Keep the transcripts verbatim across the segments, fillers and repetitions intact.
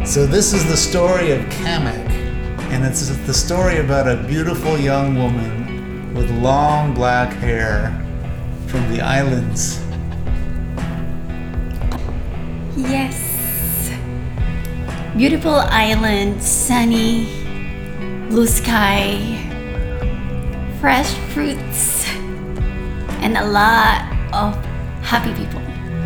So this is the story of Kamek, and it's the story about a beautiful young woman with long black hair from the islands. Yes. Beautiful island, sunny, blue sky, fresh fruits, and a lot of happy people.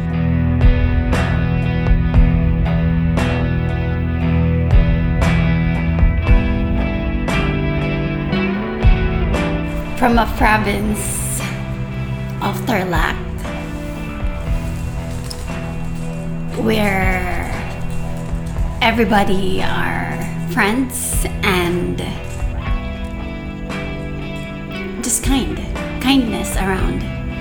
From a province of Tarlac, where everybody are friends and just kind, kindness around.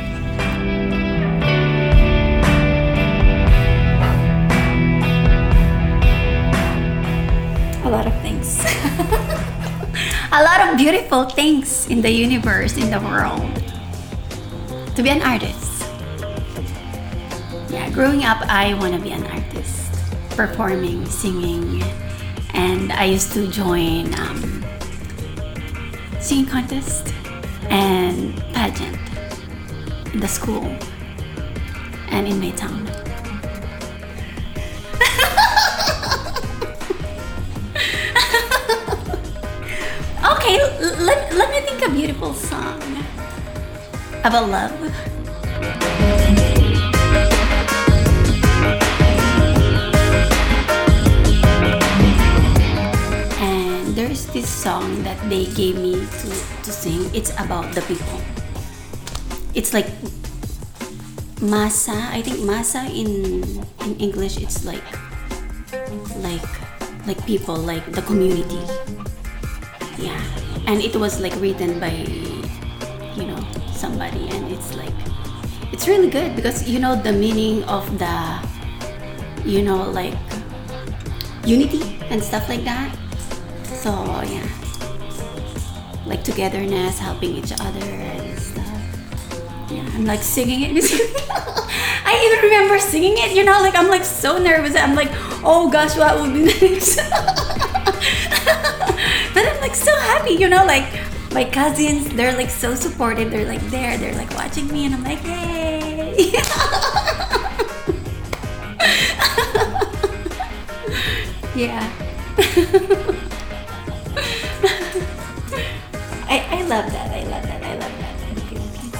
A lot of things. A lot of beautiful things in the universe, in the world. To be an artist. Yeah, growing up, I want to be an artist. Performing, singing, and I used to join um, singing contest and pageant in the school and in my town. Okay, l- let, let me think a beautiful song about love. And there's this song that they gave me to, to sing. It's about the people. It's like masa. I think masa in in English it's like like like people, like the community. Yeah, and it was like written by, you know, somebody, and it's like, it's really good because you know the meaning of the, you know, like unity and stuff like that. So yeah, like togetherness, helping each other and stuff. Yeah, I'm like singing it. I even remember singing it, you know, like I'm like so nervous. I'm like, oh gosh, what will be next? But I'm like so happy, you know, like my cousins, they're like so supportive. They're like there, they're like watching me, and I'm like, yay! Yeah. I, I love that. I love that. I love that. Okay, okay.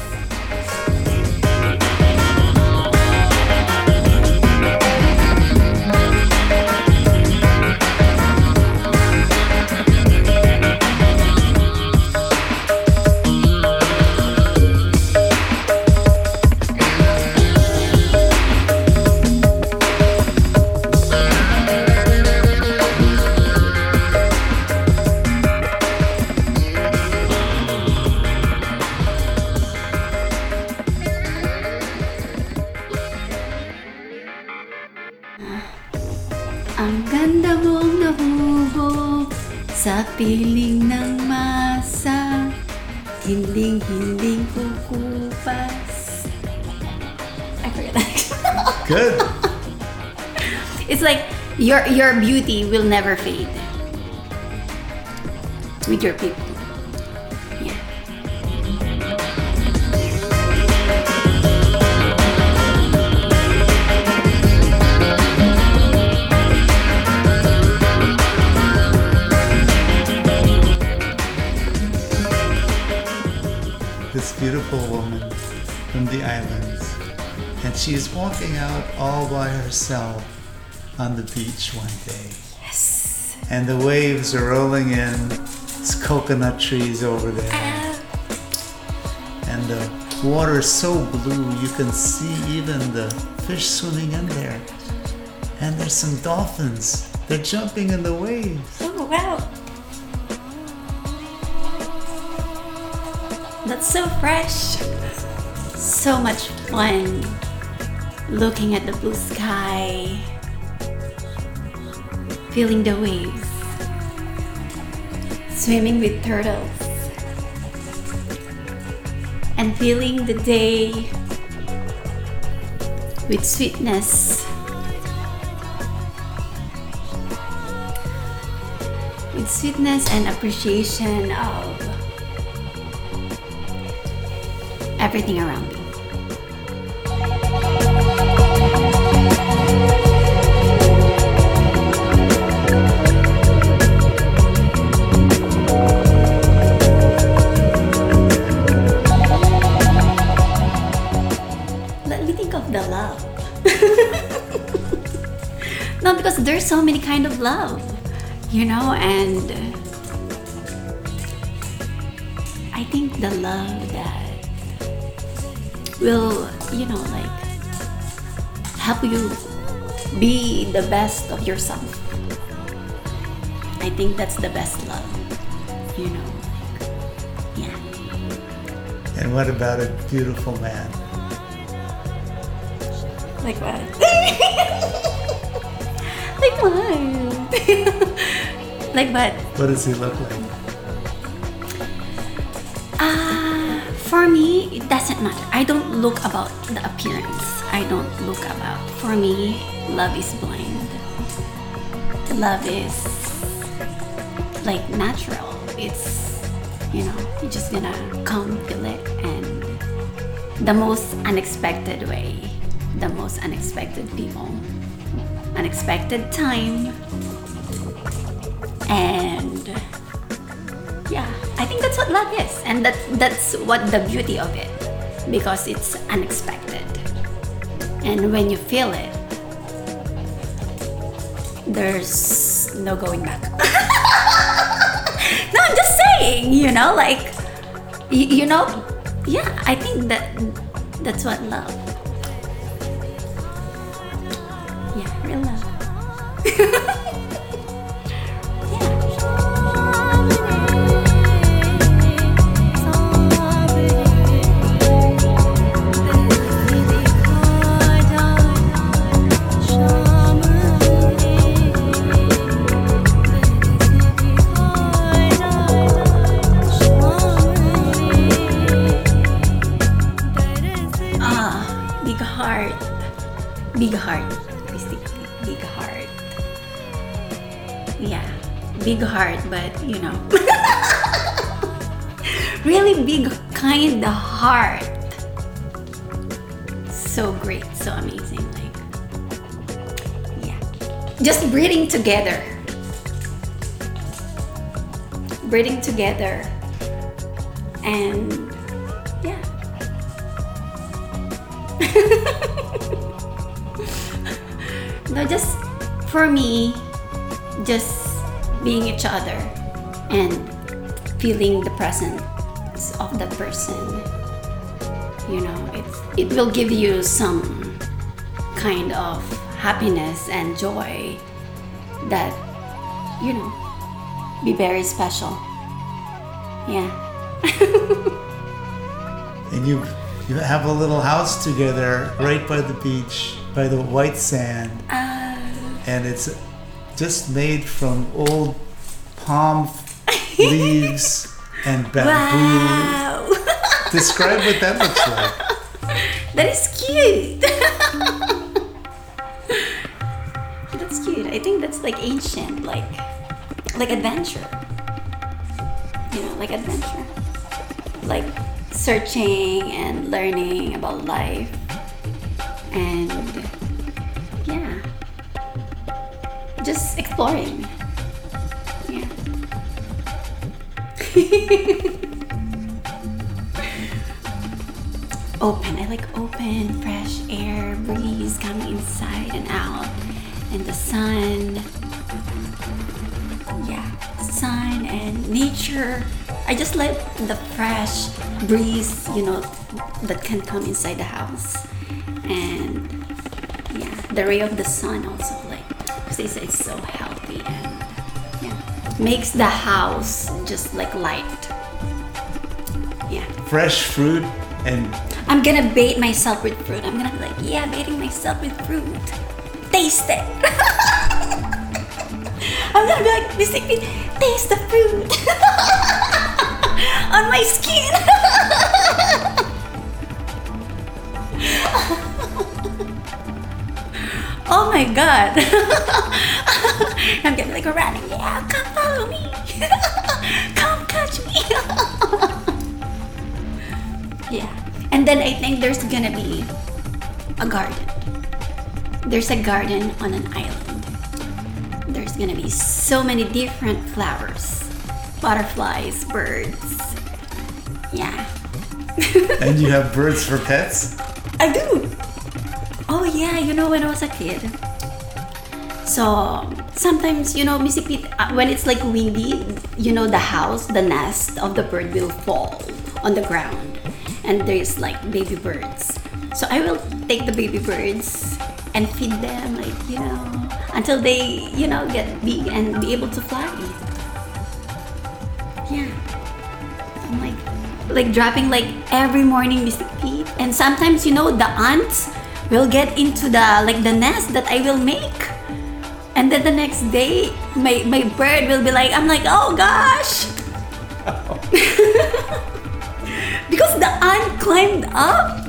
Ang ganda mong nahubog sa piling ng masa, hinding-hinding kukupas. I forgot that. Good. It's like your your beauty will never fade with your people. Yeah. This beautiful woman from the islands, and she's walking out all by herself on the beach one day. Yes. And the waves are rolling in. It's coconut trees over there. And the water is so blue you can see even the fish swimming in there. And there's some dolphins. They're jumping in the waves. Oh wow. That's so fresh. So much fun looking at the blue sky, feeling the waves, swimming with turtles, and feeling the day with sweetness with sweetness and appreciation of everything around me. Let me think of the love. No, because there's so many kind of love, you know, and I think the love that will, you know, like help you be the best of yourself. I think that's the best love, you know. Yeah. And what about a beautiful man? Like what? Like what? Like what? What does he look like? Uh, for me, it doesn't matter. I don't look about the appearance. I don't look about. For me, love is blind. Love is like natural. It's, you know, you're just gonna come feel it, and the most unexpected way, the most unexpected people, unexpected time, and yeah, I think that's what love is, and that that's what the beauty of it, because it's unexpected, and when you feel it, there's no going back. No, I'm just saying, you know, like, you, you know, yeah, I think that that's what love. Yeah, real love. Big heart, basically. Big heart. Yeah, big heart, but you know. Really big kind of heart. So great, so amazing. Like, yeah. Just breathing together. Breathing together. And yeah. No, just for me, just being each other and feeling the presence of that person, you know, it's, it will give you some kind of happiness and joy that, you know, be very special. Yeah. And you you have a little house together right by the beach, by the white sand. Uh, and it's just made from old palm leaves and bamboo. wow. Describe what that looks like. That is cute. That's cute. I think that's like ancient, like like adventure. You know, like adventure. Like searching and learning about life. And yeah. Just exploring. Yeah. Open. I like open, fresh air, breeze coming inside and out, and the sun. Yeah, sun and nature. I just like the fresh breeze, you know, that can come inside the house, and yeah, the ray of the sun also, like, because they say it's so healthy and yeah, makes the house just like light. Yeah. Fresh fruit and. I'm gonna bait myself with fruit. I'm gonna be like, yeah, baiting myself with fruit. Taste it. I'm gonna be like, basically, taste the fruit on my skin. Oh my god. I'm gonna be like running. Yeah, come follow me. Come catch me. Yeah. And then I think there's gonna be a garden. There's a garden on an island. There's gonna be so many different flowers, butterflies, birds. Yeah. And you have birds for pets? I do. Oh yeah, you know when I was a kid. So sometimes, you know, Missy Pete, uh, when it's like windy, you know, the house, the nest of the bird will fall on the ground, and there's like baby birds. So I will take the baby birds and feed them, like, you know, until they, you know, get big and be able to fly. Yeah. I'm like, like dropping like every morning, Missy Pete. And sometimes, you know, the ants will get into the, like the nest that I will make. And then the next day, my, my bird will be like, I'm like, oh gosh. Because the ant climbed up.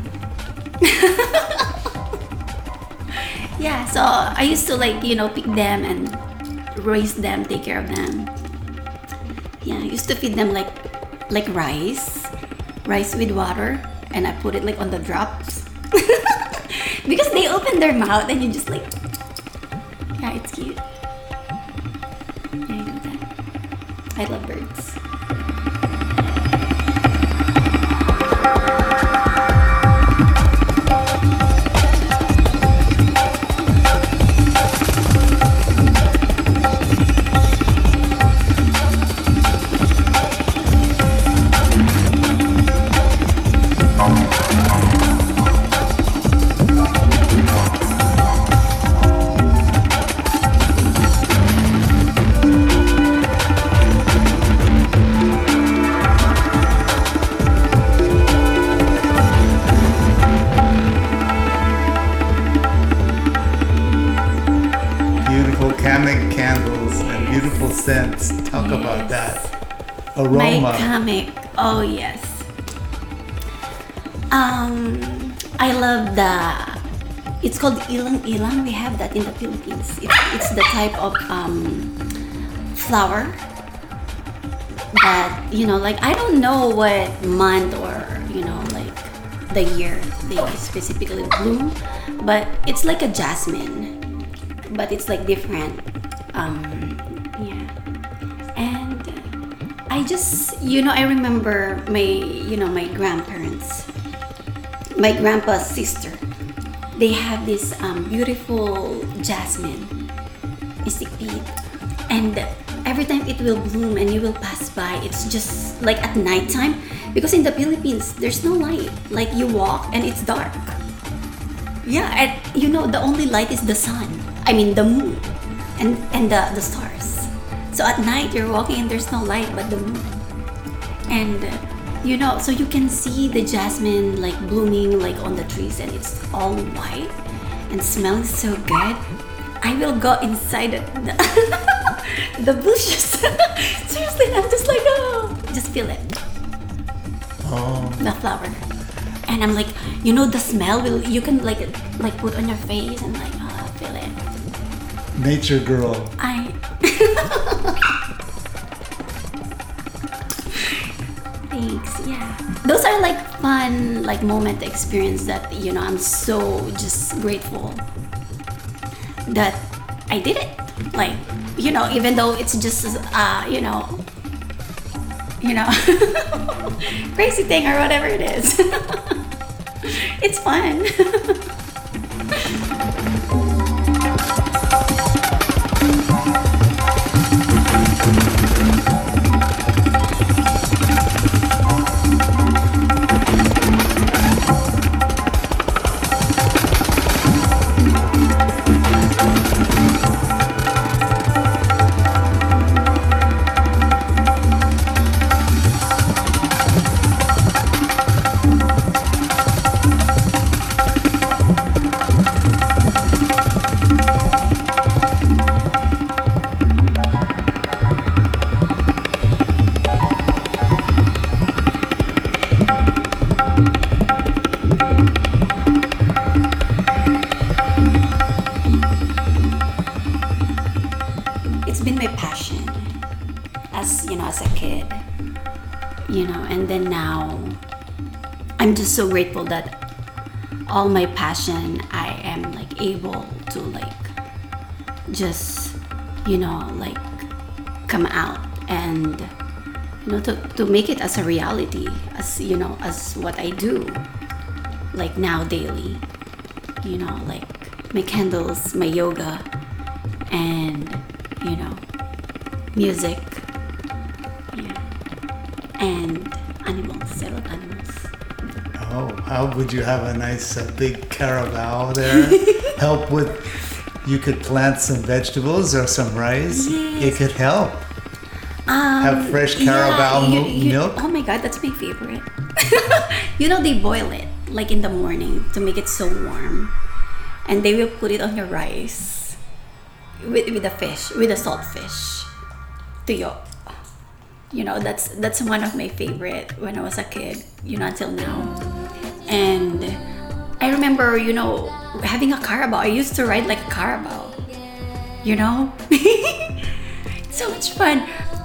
Yeah, so I used to like, you know, pick them and raise them, take care of them. Yeah, I used to feed them like like rice, rice with water, and I put it like on the drops. Because they open their mouth and you just like, yeah, it's cute. Yeah, I do that. I love birds. Kamek candles and beautiful scents. Talk Yes. about that. My Aroma. comic. Oh yes. Um, I love the. It's called ilang ilang. We have that in the Philippines. It's, it's the type of um, flower that, you know, like I don't know what month or, you know, like the year they specifically bloom, but it's like a jasmine, but it's like different. Um, yeah, and I just, you know, I remember my, you know, my grandparents, my grandpa's sister. They have this um, beautiful jasmine, Mystic Pete, and every time it will bloom and you will pass by, it's just like at nighttime, because in the Philippines there's no light. Like you walk and it's dark. Yeah, and you know the only light is the sun. I mean the moon, and and the the stars. So at night you're walking and there's no light but the moon, and. Uh, You know, so you can see the jasmine like blooming like on the trees, and it's all white and smelling so good. I will go inside the the bushes. Seriously, I'm just like, oh, just feel it, Oh, the flower, and I'm like, you know, the smell will you can like like put on your face and like, oh, feel it. nature girl. I. Thanks. Yeah, those are like fun, like moment experience that, you know, I'm so just grateful that I did it. Like, you know, even though it's just uh, you know, you know, crazy thing or whatever it is, it's fun. my passion as you know as a kid, you know, and then now I'm just so grateful that all my passion I am like able to like just you know like come out and you know to, to make it as a reality, as you know as what I do like now daily, you know like my candles, my yoga, and you know music, yeah, and animals. I love animals. Oh, how would you have a nice uh, big carabao there? Help with, you could plant some vegetables or some rice. Yes. It could help. Um, Have fresh carabao yeah, you- mo- you- milk. Oh my god, that's my favorite. You know, they boil it like in the morning to make it so warm, and they will put it on your rice with with the fish, with the salt fish. Tuyo. You know, that's that's one of my favorite when I was a kid. You know, until now. And I remember, you know, having a carabao. I used to ride like a carabao. You know, so much fun.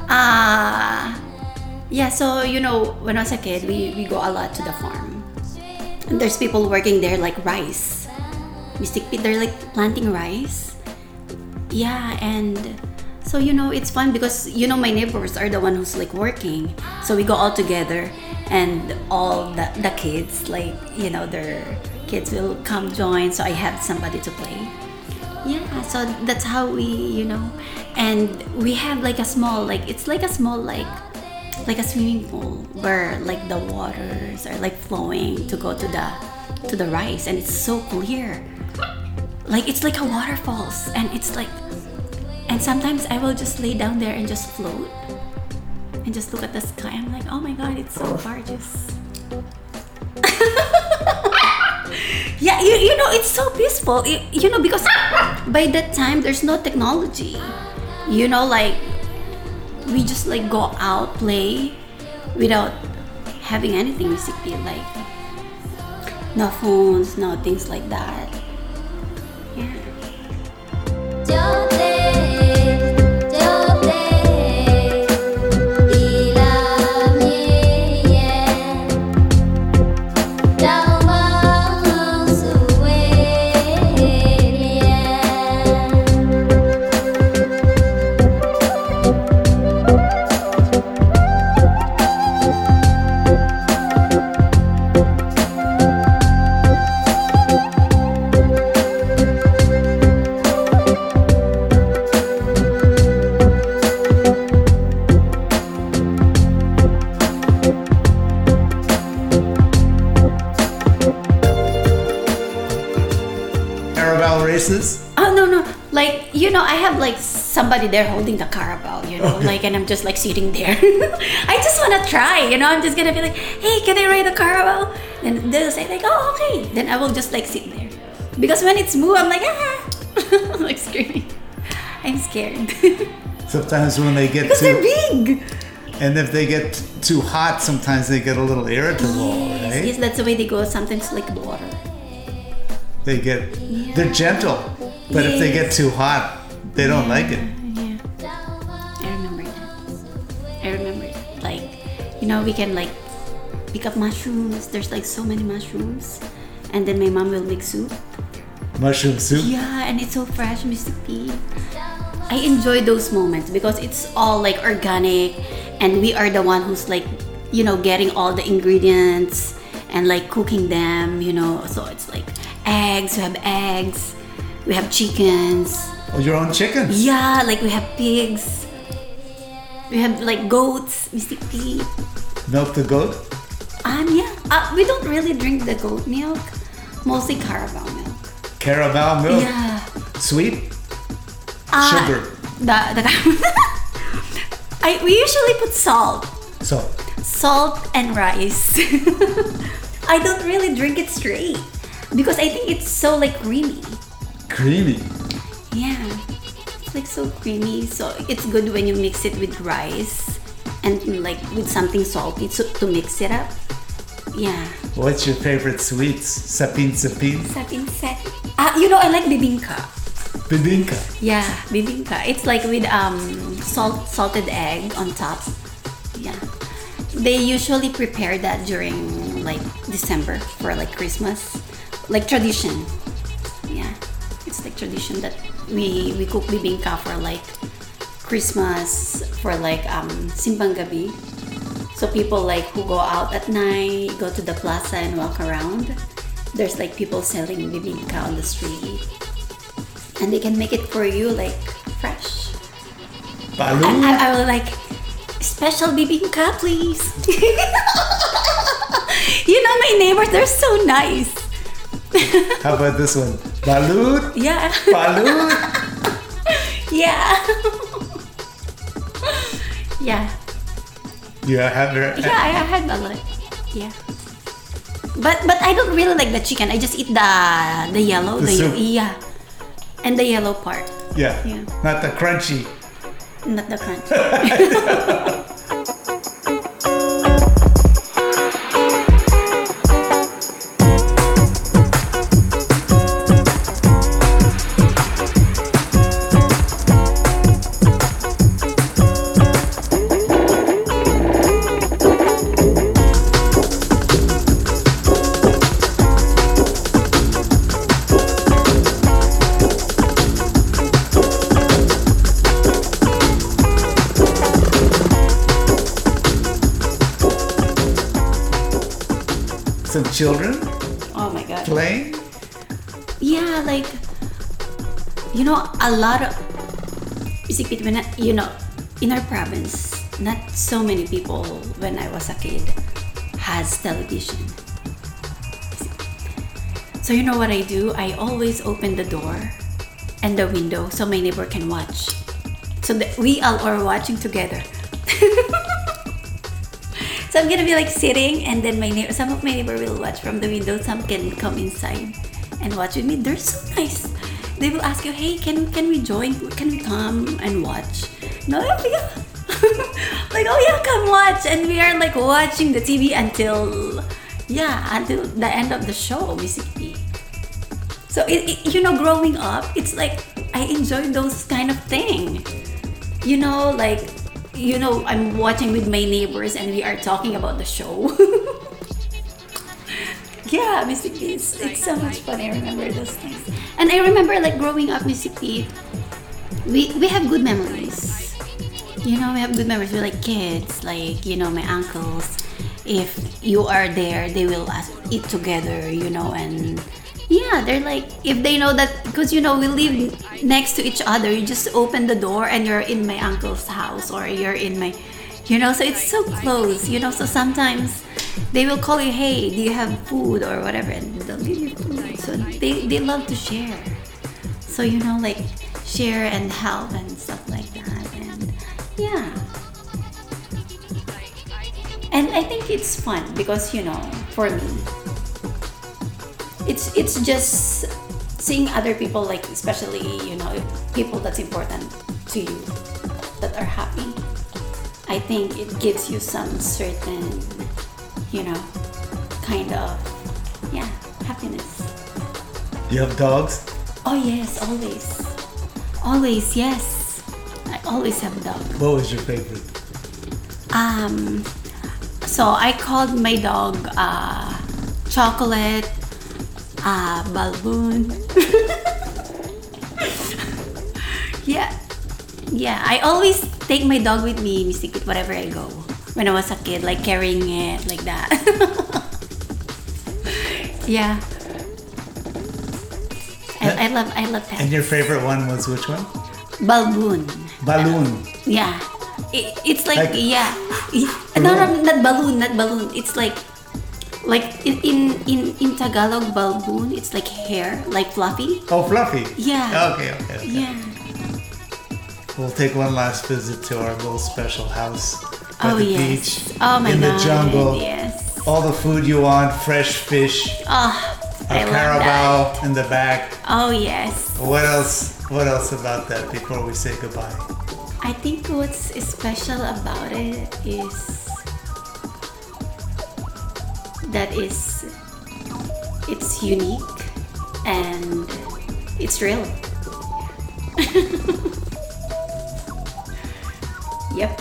Uh, yeah, so you know, when I was a kid, we, we go a lot to the farm. And there's people working there like rice. Mystic Pete, they're like planting rice. Yeah, and so you know, it's fun because you know my neighbors are the one who's like working. So we go all together and all the, the kids, like, you know, their kids will come join, so I have somebody to play. Yeah, so that's how we, you know, and we have like a small, like it's like a small, like like a swimming pool where like the waters are like flowing to go to the to the rice, and it's so clear, like it's like a waterfalls, and it's like, and sometimes I will just lay down there and just float and just look at the sky. I'm like, oh my god, it's so gorgeous. Yeah, you, you know, it's so peaceful. It, you know, because by that time, there's no technology. You know, like, we just, like, go out, play, without having anything, basically. Like, no phones, no things like that. Yeah. Carabao races. Oh no no! Like you know, I have like somebody there holding the carabao, you know, Okay. like, and I'm just like sitting there. I just wanna try, you know. I'm just gonna be like, hey, can I ride the carabao? And they'll say like, oh okay. Then I will just like sit there, because when it's moved, I'm like ah, I'm like screaming. I'm scared Sometimes when they get because they're too, big. and if they get too hot, sometimes they get a little irritable, Yes, right? yes, that's the way they go. Sometimes like water. They get, they're gentle, but if they get Yes. too hot, they don't like it. Yeah. I remember that. I remember that. Like, you know, we can like pick up mushrooms. There's like so many mushrooms. And then my mom will make soup. Mushroom soup. Yeah, and it's so fresh, Mister P. I enjoy those moments because it's all like organic, and we are the one who's like, you know, getting all the ingredients and like cooking them, you know. So it's like eggs, we have eggs, we have chickens. Oh, your own chickens. Yeah, like we have pigs. We have like goats, Mister P. Milk the goat. Um, yeah. Uh, we don't really drink the goat milk. Mostly Carabao milk. Carabao milk. Yeah. Sweet. Uh, Sugar. The, the I, we usually put salt. So, Salt and rice. I don't really drink it straight because I think it's so like creamy. creamy. Yeah. It's like so creamy. So it's good when you mix it with rice and like with something salty so, to mix it up. Yeah. What's your favorite sweets? Sapin sapin. Sapin set. Ah, you know, I like bibingka. Bibingka. Yeah, bibingka. It's like with um salt salted egg on top. Yeah. They usually prepare that during like December for like Christmas. Like tradition. Yeah. It's like tradition that we we cook bibingka for like Christmas, for like um Simbang Gabi. So people like who go out at night, go to the plaza and walk around. There's like people selling bibingka on the street. And they can make it for you like fresh. Balut? And I, I will like, special bibingka please. You know my neighbors, they're so nice. How about this one? Balut? Yeah. Balut? Yeah. Yeah. Yeah, have her. Yeah, I, I had balut. Yeah. But but I don't really like the chicken. I just eat the the yellow, The the, soup. yeah, and the yellow part, Yeah. Yeah. Not the crunchy. not the crunch. Some children Oh my god. playing. Yeah, like you know, a lot of basically when I- you know, in our province, not so many people when I was a kid has television. So you know what I do? I always open the door and the window so my neighbor can watch. So that we all are watching together. So I'm gonna be like sitting, and then my neighbor, some of my neighbor will watch from the window. Some can come inside and watch with me. They're so nice. They will ask you, "Hey, can can we join? Can we come and watch?" No, yeah. Like, oh yeah, come watch, and we are like watching the T V until yeah, until the end of the show, basically. So it, it, you know, growing up, it's like I enjoy those kind of thing. You know, like. You know, I'm watching with my neighbors and we are talking about the show. Yeah, basically, it's, it's so much fun. I remember those things. And I remember, like, growing up, basically, we, we have good memories. You know, we have good memories. We're like kids, like, you know, my uncles. If you are there, they will ask, eat together, you know, and yeah, they're like, if they know that, because you know, we live next to each other, you just open the door and you're in my uncle's house or you're in my, you know, so it's so close, you know, so sometimes they will call you, hey, do you have food or whatever, and they'll give you food. So they, they love to share. So, you know, like share and help and stuff like that. And yeah. And I think it's fun because, you know, for me, it's it's just seeing other people, like especially, you know, people that's important to you that are happy. I think it gives you some certain, you know, kind of, yeah, happiness. You have dogs? Oh yes, always, always, yes. I always have a dog. What was your favorite? Um, so I called my dog uh, Chocolate. Ah, Balboon. Yeah. Yeah, I always take my dog with me, Mystic, wherever I go. When I was a kid, like carrying it like that. Yeah. I, I love I love pets. And your favorite one was which one? Balboon. Balloon. Yeah. It, it's like, Like- yeah. No, no, not balloon, not balloon. It's like Like in, in in in Tagalog, balboon, it's like hair, like fluffy. Oh, Fluffy. Yeah. Okay, okay, okay. Yeah. We'll take one last visit to our little special house by Oh the yes. beach, Oh my in god. the jungle. Yes. All the food you want, fresh fish, Oh, a I love that. carabao in the back. Oh yes. What else? What else about that before we say goodbye? I think what's special about it is that is it's unique and it's real. Yep.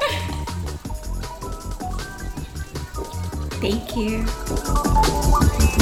Thank you.